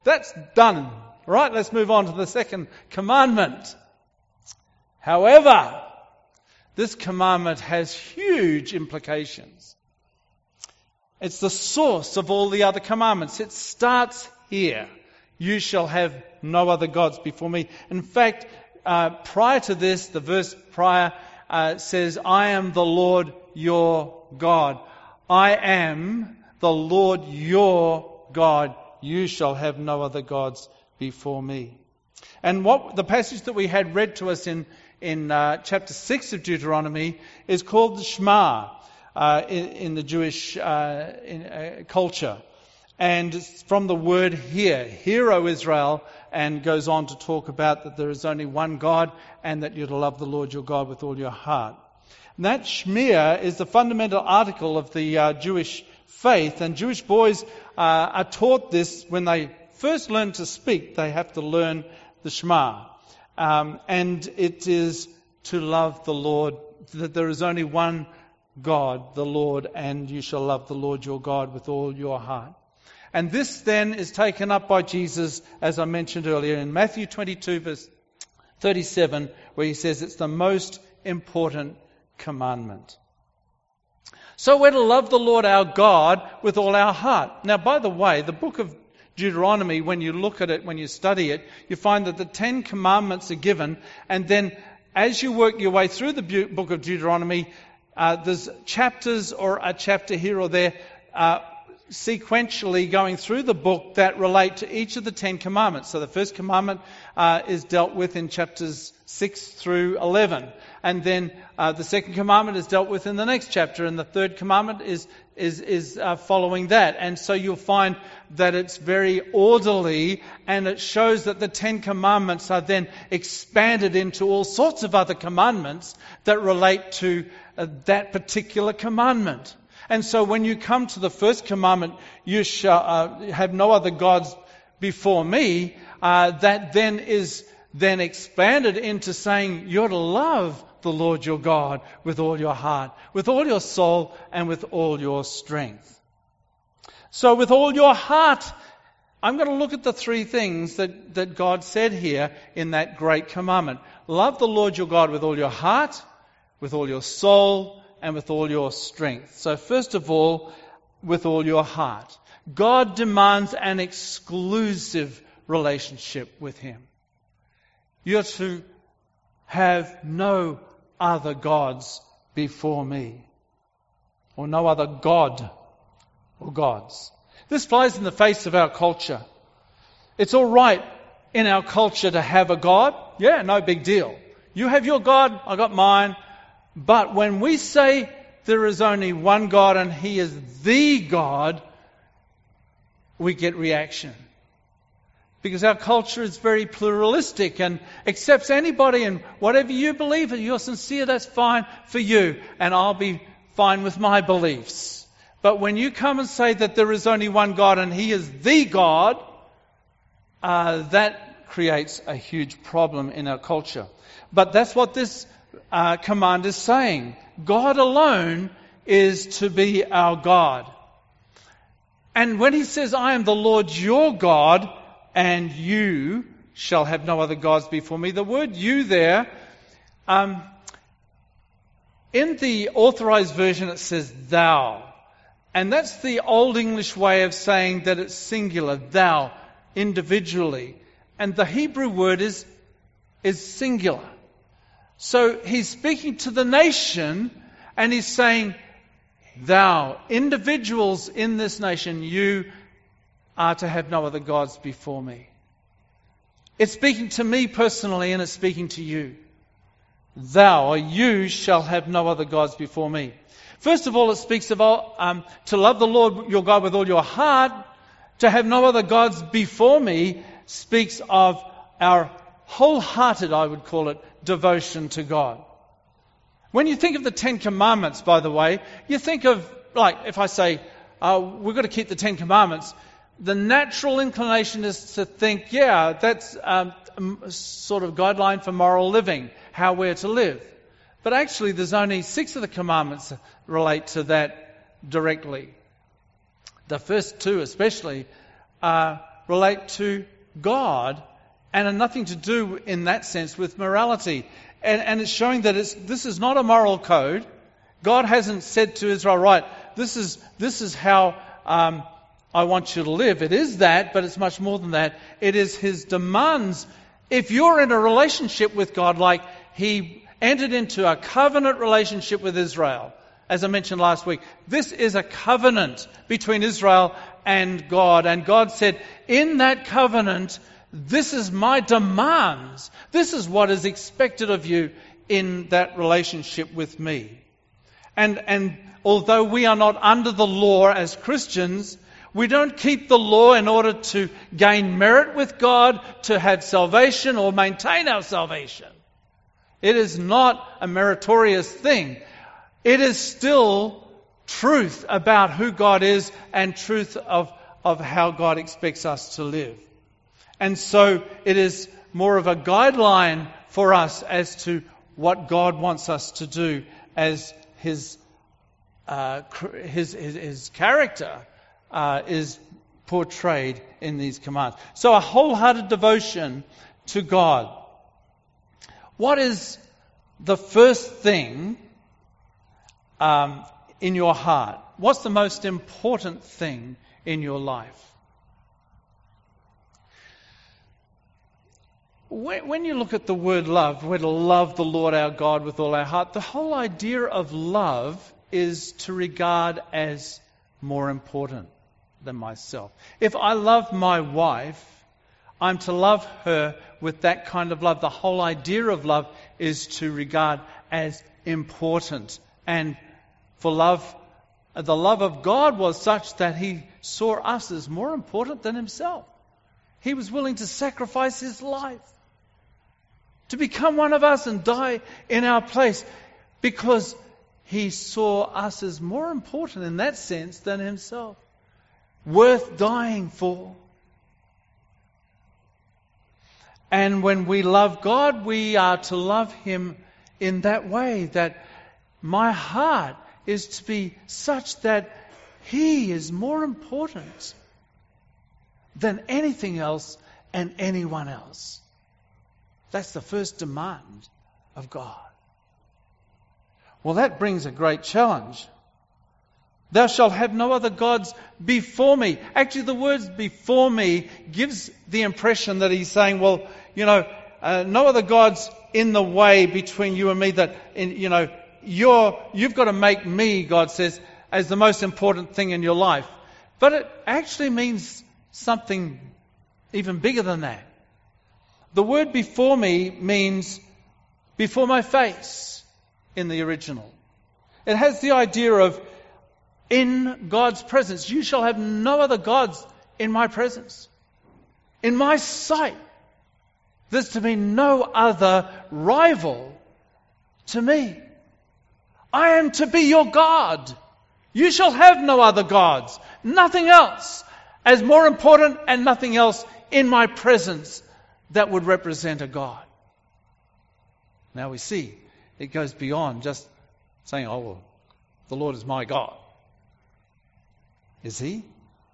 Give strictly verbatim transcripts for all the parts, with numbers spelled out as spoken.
That's done. Right, let's move on to the second commandment. However, this commandment has huge implications. It's the source of all the other commandments. It starts here. You shall have no other gods before me. In fact, uh, prior to this, the verse prior uh, says, I am the Lord your God. I am the Lord your God. You shall have no other gods before me. And what the passage that we had read to us in, in uh, chapter six of Deuteronomy is called the Shema uh, in, in the Jewish uh, in, uh, culture. And it's from the word hear. Hear, O Israel, and goes on to talk about that there is only one God and that you're to love the Lord your God with all your heart. And that Shema is the fundamental article of the uh, Jewish faith, and Jewish boys uh, are taught this when they first learn to speak. They have to learn the Shema. Um, and it is to love the Lord, that there is only one God, the Lord, and you shall love the Lord your God with all your heart. And this then is taken up by Jesus, as I mentioned earlier, in Matthew twenty-two, verse thirty-seven, where he says it's the most important commandment. So we're to love the Lord our God with all our heart. Now, by the way, the book of Deuteronomy, when you look at it, when you study it, you find that the Ten Commandments are given, and then as you work your way through the book of Deuteronomy, uh, there's chapters or a chapter here or there uh, sequentially going through the book that relate to each of the Ten Commandments. So the first commandment uh, is dealt with in chapters six through eleven. And then uh, the second commandment is dealt with in the next chapter, and the third commandment is is is uh, following that. And so you'll find that it's very orderly, and it shows that the Ten Commandments are then expanded into all sorts of other commandments that relate to uh, that particular commandment. And so when you come to the first commandment, you shall uh, have no other gods before me, uh, that then is then expanded into saying you're to love the Lord your God with all your heart, with all your soul, and with all your strength. So with all your heart, I'm going to look at the three things that, that God said here in that great commandment. Love the Lord your God with all your heart, with all your soul, and with all your strength. So first of all, with all your heart. God demands an exclusive relationship with Him. You're to have no other gods before me. Or no other God or gods. This flies in the face of our culture. It's all right in our culture to have a God. Yeah, no big deal. You have your God, I got mine. But when we say there is only one God and He is the God, we get reaction. Because our culture is very pluralistic and accepts anybody, and whatever you believe, if you're sincere, that's fine for you, and I'll be fine with my beliefs. But when you come and say that there is only one God and He is the God, uh, that creates a huge problem in our culture. But that's what this uh, command is saying. God alone is to be our God. And when He says, I am the Lord your God, and you shall have no other gods before me. The word you there, um, in the authorized version it says thou. And that's the Old English way of saying that it's singular, thou, individually. And the Hebrew word is, is singular. So He's speaking to the nation and He's saying, thou, individuals in this nation, you are to have no other gods before me. It's speaking to me personally, and it's speaking to you. Thou, or you, shall have no other gods before me. First of all, it speaks of all, um, to love the Lord your God with all your heart. To have no other gods before me speaks of our wholehearted, I would call it, devotion to God. When you think of the Ten Commandments, by the way, you think of, like, if I say, uh, we've got to keep the Ten Commandments, the natural inclination is to think, yeah, that's um, a sort of guideline for moral living, how we're to live. But actually, there's only six of the commandments that relate to that directly. The first two especially uh, relate to God and are nothing to do in that sense with morality. And, and it's showing that it's, this is not a moral code. God hasn't said to Israel, right, this is, this is how um, I want you to live. It is that, but it's much more than that. It is His demands. If you're in a relationship with God, like He entered into a covenant relationship with Israel, as I mentioned last week, this is a covenant between Israel and God. And God said, in that covenant, this is my demands. This is what is expected of you in that relationship with me. And, and although we are not under the law as Christians, we don't keep the law in order to gain merit with God, to have salvation or maintain our salvation. It is not a meritorious thing. It is still truth about who God is and truth of, of how God expects us to live. And so it is more of a guideline for us as to what God wants us to do as His uh, his, his, his character uh, is portrayed in these commands. So a wholehearted devotion to God. What is the first thing um, in your heart? What's the most important thing in your life? When you look at the word love, we're to love the Lord our God with all our heart. The whole idea of love is to regard as more important than myself. If I love my wife, I'm to love her with that kind of love. The whole idea of love is to regard as important. And for love, the love of God was such that He saw us as more important than Himself. He was willing to sacrifice His life to become one of us and die in our place, because He saw us as more important in that sense than Himself, worth dying for. And when we love God, we are to love Him in that way, that my heart is to be such that He is more important than anything else and anyone else. That's the first demand of God. Well, that brings a great challenge. Thou shalt have no other gods before me. Actually, the words before me gives the impression that He's saying, well, you know, uh, no other gods in the way between you and me, that, in, you know, you're, you've got to make me, God says, as the most important thing in your life. But it actually means something even bigger than that. The word before me means before my face in the original. It has the idea of in God's presence. You shall have no other gods in my presence. In my sight, there's to be no other rival to me. I am to be your God. You shall have no other gods. Nothing else as more important, and nothing else in my presence that would represent a God. Now we see it goes beyond just saying, oh, well, the Lord is my God. Is He?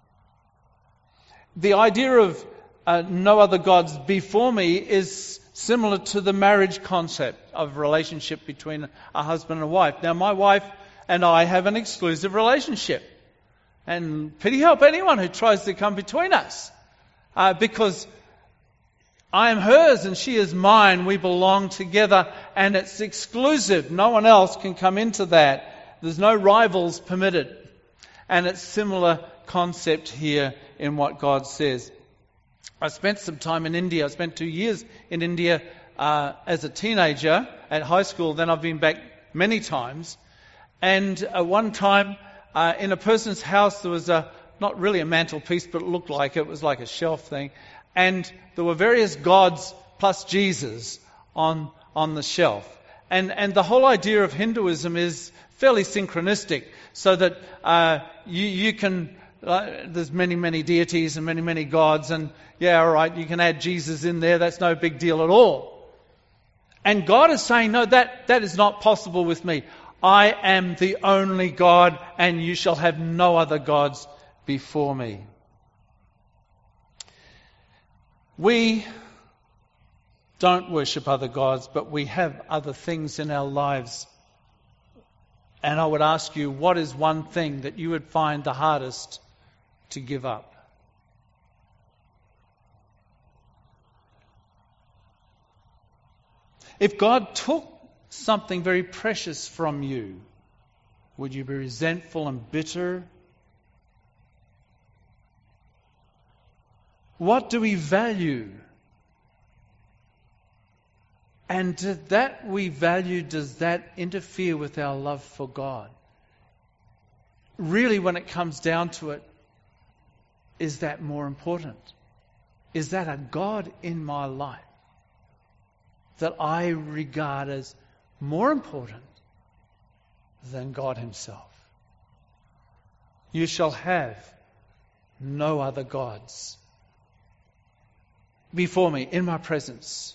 The idea of uh, no other gods before me is similar to the marriage concept of relationship between a husband and a wife. Now, my wife and I have an exclusive relationship. And pity help anyone who tries to come between us. Uh, because I am hers and she is mine. We belong together and it's exclusive. No one else can come into that. There's no rivals permitted. And it's similar concept here in what God says. I spent some time in India. I spent two years in India uh, as a teenager at high school. Then I've been back many times. And uh, one time uh, in a person's house there was a, not really a mantelpiece, but it looked like it. It was like a shelf thing. And there were various gods plus Jesus on on the shelf. And and the whole idea of Hinduism is fairly synchronistic, so that uh, you you can uh, there's many many deities and many many gods, and yeah, all right, you can add Jesus in there. That's no big deal at all. And God is saying, no, that that is not possible with me. I am the only God, and you shall have no other gods before me. We don't worship other gods, but we have other things in our lives. And I would ask you, what is one thing that you would find the hardest to give up? If God took something very precious from you, would you be resentful and bitter? What do we value? And that we value, does that interfere with our love for God? Really, when it comes down to it, is that more important? Is that a God in my life that I regard as more important than God Himself? You shall have no other gods before me, in my presence.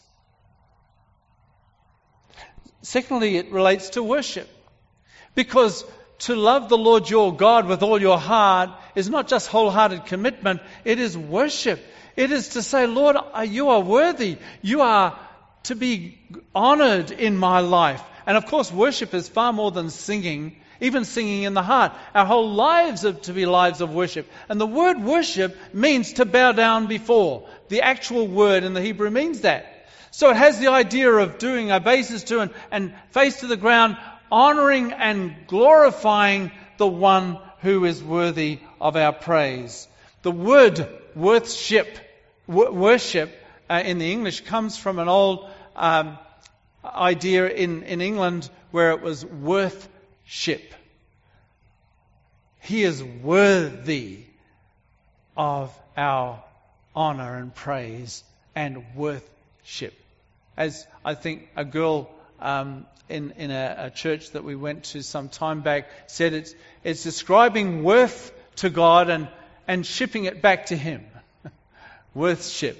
Secondly, it relates to worship. Because to love the Lord your God with all your heart is not just wholehearted commitment, it is worship. It is to say, Lord, you are worthy. You are to be honoured in my life. And of course, worship is far more than singing, even singing in the heart. Our whole lives are to be lives of worship. And the word worship means to bow down before. The actual word in the Hebrew means that. So it has the idea of doing obeisance to and, and face to the ground, honouring and glorifying the one who is worthy of our praise. The word worship, worship uh, in the English comes from an old um, idea in, in England where it was worthship. He is worthy of our honour and praise and worthship. As I think a girl um, in, in a, a church that we went to some time back said, it's, it's describing worth to God and, and shipping it back to Him. Worthship.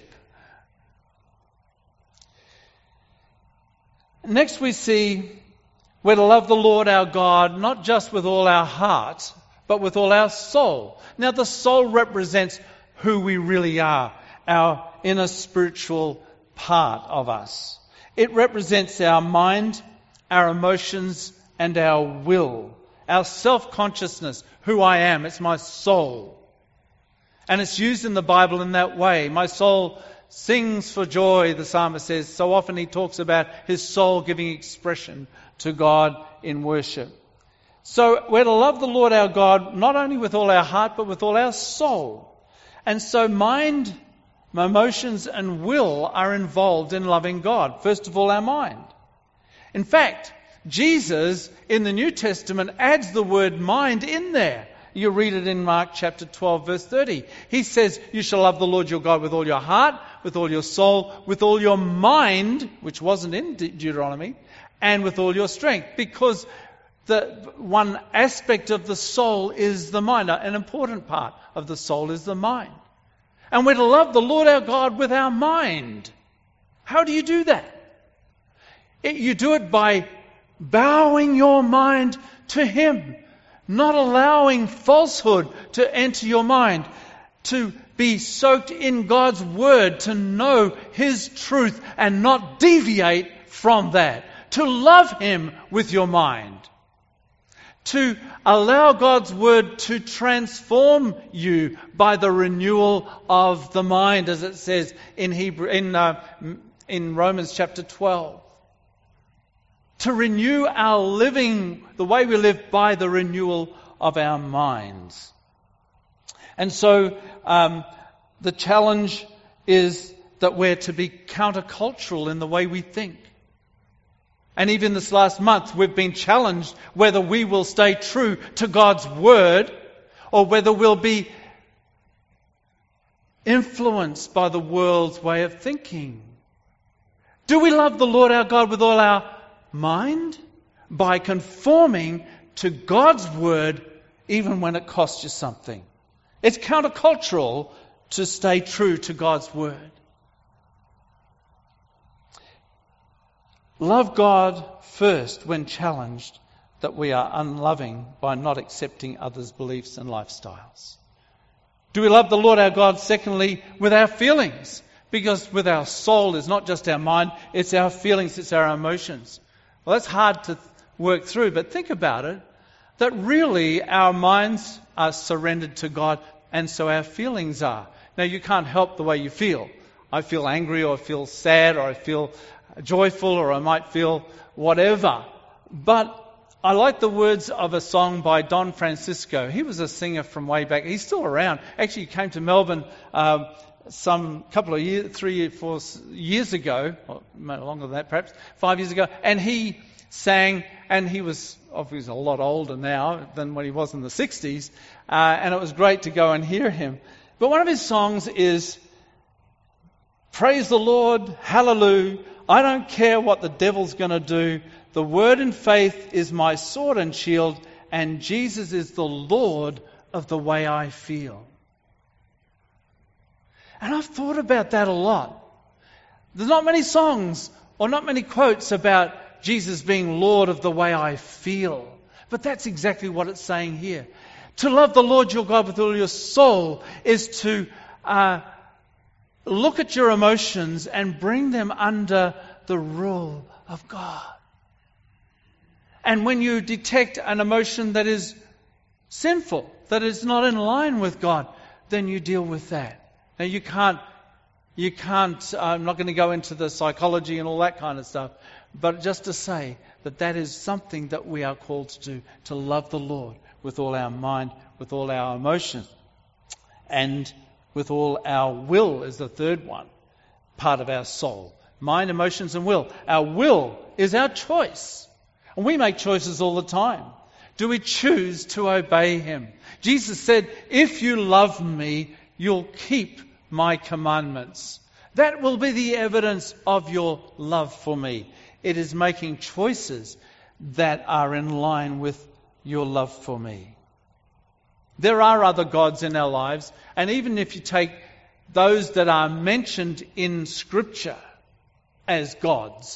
Next we see we're to love the Lord our God, not just with all our heart, but with all our soul. Now the soul represents who we really are, our inner spiritual part of us. It represents our mind, our emotions, and our will. Our self-consciousness, who I am, it's my soul. And it's used in the Bible in that way. My soul sings for joy, the psalmist says. So often he talks about his soul giving expression to God in worship. So we're to love the Lord our God, not only with all our heart, but with all our soul. And so mind, emotions and will are involved in loving God. First of all, our mind. In fact, Jesus in the New Testament adds the word mind in there. You read it in Mark chapter twelve, verse thirty. He says, you shall love the Lord your God with all your heart, with all your soul, with all your mind, which wasn't in De- Deuteronomy, and with all your strength. Because the one aspect of the soul is the mind. An important part of the soul is the mind. And we're to love the Lord our God with our mind. How do you do that? It, you do it by bowing your mind to Him, not allowing falsehood to enter your mind, to be soaked in God's Word, to know His truth and not deviate from that, to love Him with your mind, to allow God's Word to transform you by the renewal of the mind, as it says in Hebrew, in uh, in Romans chapter twelve. To renew our living, the way we live, by the renewal of our minds. And so um, the challenge is that we're to be countercultural in the way we think. And even this last month we've been challenged whether we will stay true to God's Word or whether we'll be influenced by the world's way of thinking. Do we love the Lord our God with all our mind? By conforming to God's Word even when it costs you something. It's countercultural to stay true to God's Word. Love God first when challenged that we are unloving by not accepting others' beliefs and lifestyles. Do we love the Lord our God, secondly, with our feelings? Because with our soul, it's not just our mind, it's our feelings, it's our emotions. Well, that's hard to work through, but think about it, that really our minds are surrendered to God, and so our feelings are. Now, you can't help the way you feel. I feel angry, or I feel sad, or I feel joyful, or I might feel whatever. But I like the words of a song by Don Francisco. He was a singer from way back. He's still around. Actually, he came to Melbourne um, some couple of years, three, four years ago, or longer than that perhaps, five years ago, and he sang, and he was obviously a lot older now than when he was in the sixties, uh, and it was great to go and hear him. But one of his songs is, "Praise the Lord, hallelujah, I don't care what the devil's going to do. The word and faith is my sword and shield, and Jesus is the Lord of the way I feel." And I've thought about that a lot. There's not many songs or not many quotes about Jesus being Lord of the way I feel. But that's exactly what it's saying here. To love the Lord your God with all your soul is to uh, look at your emotions and bring them under the rule of God. And when you detect an emotion that is sinful, that is not in line with God, then you deal with that. Now you can't, you can't, I'm not going to go into the psychology and all that kind of stuff, but just to say that that is something that we are called to do, to love the Lord with all our mind, with all our emotions, and with all our will is the third one, part of our soul. Mind, emotions, and will. Our will is our choice. And we make choices all the time. Do we choose to obey Him? Jesus said, "If you love me, you'll keep my commandments." That will be the evidence of your love for me. It is making choices that are in line with your love for me. There are other gods in our lives, and even if you take those that are mentioned in Scripture as gods,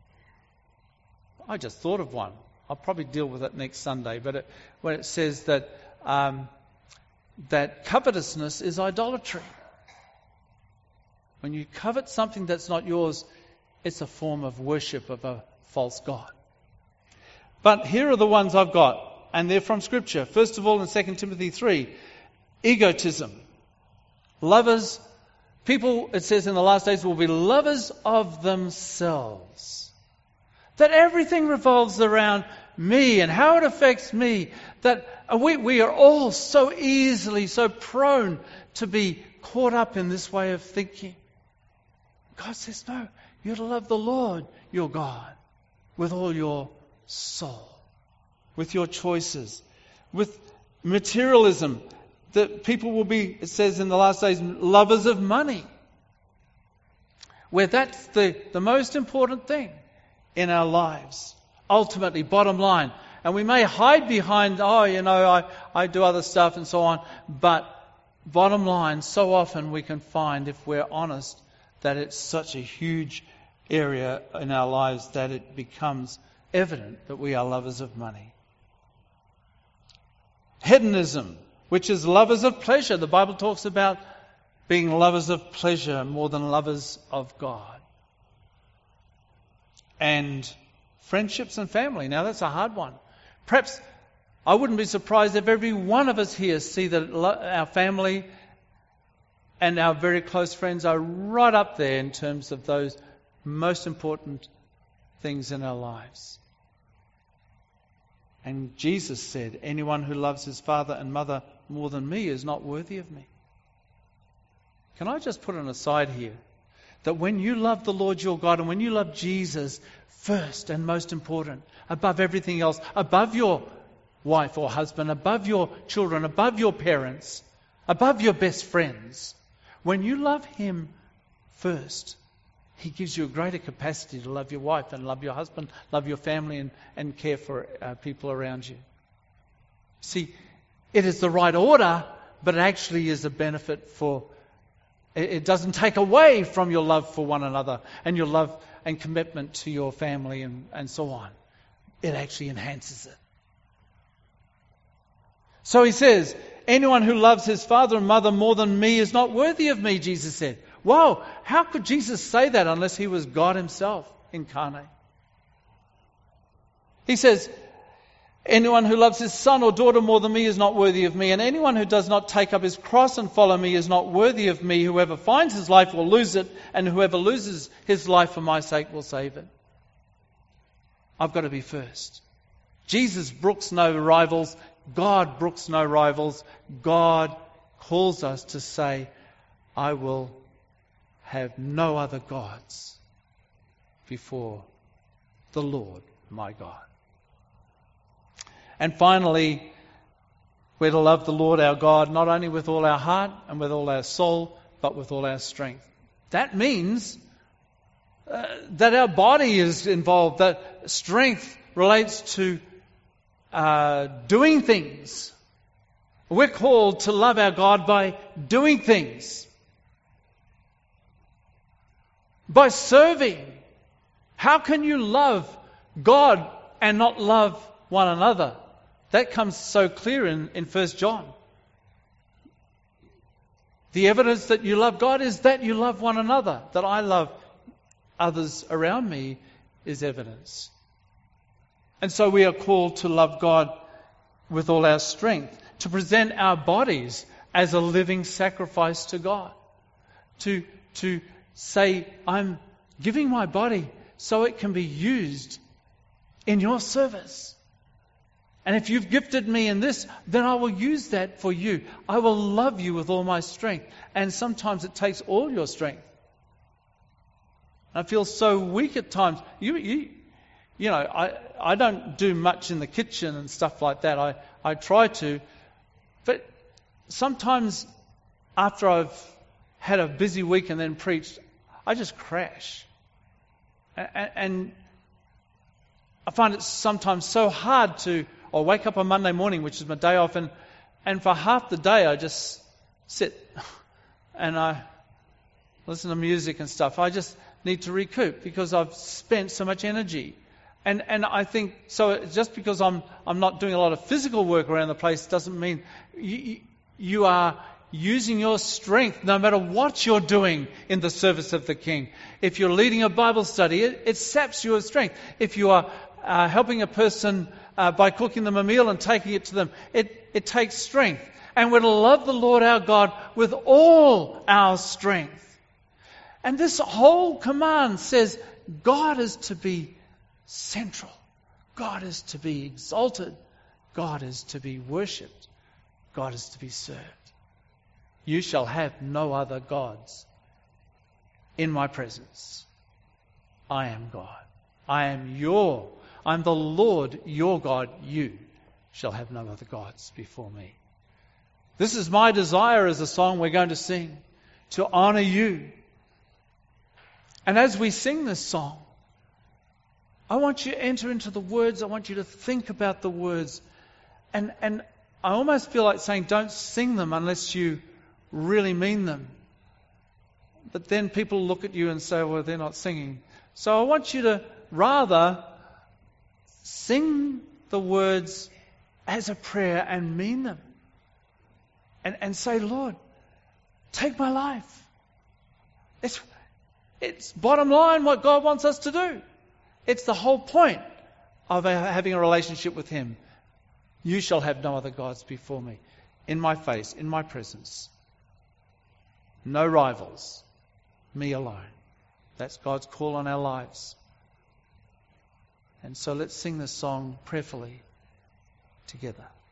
I just thought of one. I'll probably deal with it next Sunday, but it, when it says that um, that covetousness is idolatry. When you covet something that's not yours, it's a form of worship of a false god. But here are the ones I've got, and they're from Scripture. First of all, in Second Timothy three, egotism. Lovers, people, it says in the last days, will be lovers of themselves. That everything revolves around me and how it affects me. That we, we are all so easily, so prone to be caught up in this way of thinking. God says, no, you're to love the Lord, your God, with all your soul, with your choices, with materialism. That people will be, it says in the last days, lovers of money. Where that's the, the most important thing in our lives. Ultimately, bottom line. And we may hide behind, oh, you know, I, I do other stuff and so on. But bottom line, so often we can find, if we're honest, that it's such a huge area in our lives that it becomes evident that we are lovers of money. Hedonism, which is lovers of pleasure. The Bible talks about being lovers of pleasure more than lovers of God. And friendships and family. Now that's a hard one. Perhaps I wouldn't be surprised if every one of us here see that our family and our very close friends are right up there in terms of those most important things in our lives. And Jesus said, anyone who loves his father and mother more than me is not worthy of me. Can I just put an aside here? That when you love the Lord your God and when you love Jesus first and most important, above everything else, above your wife or husband, above your children, above your parents, above your best friends, when you love Him first, He gives you a greater capacity to love your wife and love your husband, love your family and, and care for uh, people around you. See, it is the right order, but it actually is a benefit for, it, it doesn't take away from your love for one another and your love and commitment to your family and, and so on. It actually enhances it. So He says, anyone who loves his father and mother more than me is not worthy of me, Jesus said. Wow, how could Jesus say that unless he was God himself incarnate? He says, anyone who loves his son or daughter more than me is not worthy of me, and anyone who does not take up his cross and follow me is not worthy of me. Whoever finds his life will lose it, and whoever loses his life for my sake will save it. I've got to be first. Jesus brooks no rivals. God brooks no rivals. God calls us to say, I will have no other gods before the Lord my God. And finally, we're to love the Lord our God not only with all our heart and with all our soul, but with all our strength. That means uh, that our body is involved, that strength relates to uh, doing things. We're called to love our God by doing things, by serving. How can you love God and not love one another? That comes so clear in, in First John. The evidence that you love God is that you love one another. That I love others around me is evidence. And so we are called to love God with all our strength, to present our bodies as a living sacrifice to God, to, to say, I'm giving my body so it can be used in your service. And if you've gifted me in this, then I will use that for you. I will love you with all my strength. And sometimes it takes all your strength. I feel so weak at times. You, you, you know, I, I don't do much in the kitchen and stuff like that. I, I try to. But sometimes after I've had a busy week and then preached, I just crash. And, and I find it sometimes so hard to, or wake up on Monday morning, which is my day off, and, and for half the day I just sit and I listen to music and stuff. I just need to recoup because I've spent so much energy. And and I think, so just because I'm I'm not doing a lot of physical work around the place doesn't mean you, you are using your strength no matter what you're doing in the service of the King. If you're leading a Bible study, it, it saps your strength. If you are uh, helping a person uh, by cooking them a meal and taking it to them, it, it takes strength. And we're to love the Lord our God with all our strength. And this whole command says God is to be central. God is to be exalted. God is to be worshipped. God is to be served. You shall have no other gods in my presence. I am God. I am your, I'm the Lord your God. You shall have no other gods before me. This is my desire as a song we're going to sing, to honour you. And as we sing this song, I want you to enter into the words. I want you to think about the words. And, and I almost feel like saying, don't sing them unless you really mean them. But then people look at you and say, well, they're not singing. So I want you to rather sing the words as a prayer and mean them. And, and say, Lord, take my life. It's, it's bottom line what God wants us to do. It's the whole point of having a relationship with Him. You shall have no other gods before me, in my face, in my presence. No rivals, me alone. That's God's call on our lives. And so let's sing this song prayerfully together.